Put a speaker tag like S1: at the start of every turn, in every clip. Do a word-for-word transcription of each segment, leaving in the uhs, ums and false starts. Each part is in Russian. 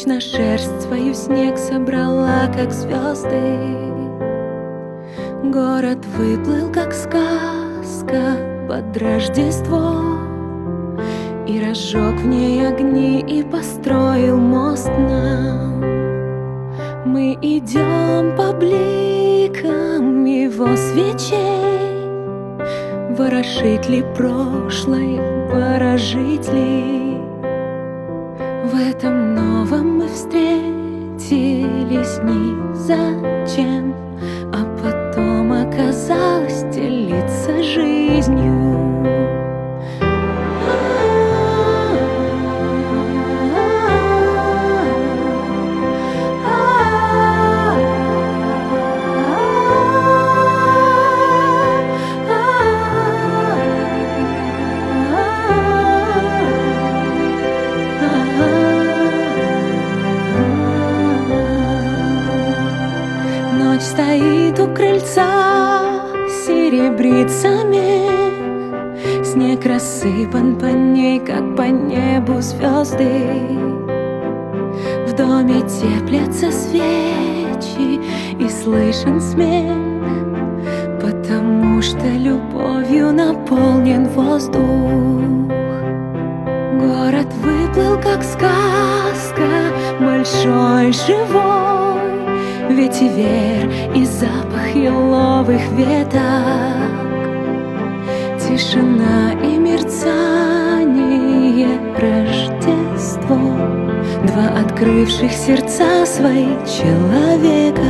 S1: Ночь на шерсть свою снег собрала, как звезды. Город выплыл, как сказка под Рождество, и разжег в ней огни, и построил мост нам. Мы идем по бликам его свечей. Ворошить ли прошлое, ворожить ли? В этом новом мы встретились ни зачем, а потом оказалось делиться жизнью. Ночь стоит у крыльца, серебрится мех. Снег рассыпан по ней, как по небу звезды. В доме теплятся свечи и слышен смех, потому что любовью наполнен воздух. Город выплыл, как сказка, большой, живой. Ветивер и запах еловых веток, тишина и мерцание, Рождество, два открывших сердца свои человека.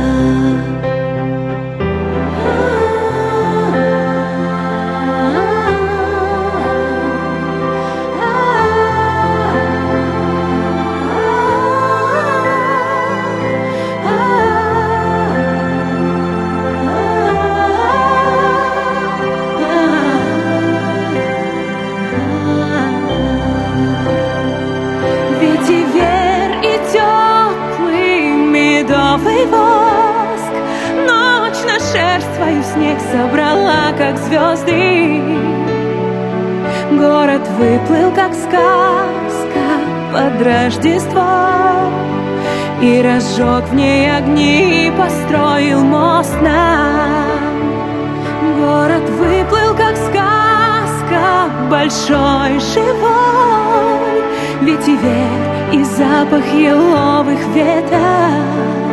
S1: Медовый воск, ночь на шерсть свою снег собрала, как звезды. Город выплыл, как сказка под Рождество, и разжег в ней огни, и построил мост нам. Город выплыл, как сказка, большой, живой. Ветивер и запах еловых веток,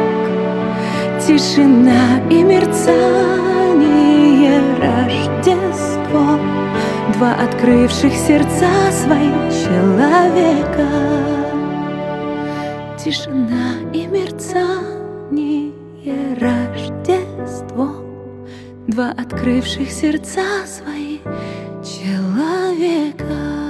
S1: тишина и мерцание, Рождество, два открывших сердца свои человека. Тишина и мерцание, Рождество, два открывших сердца свои человека.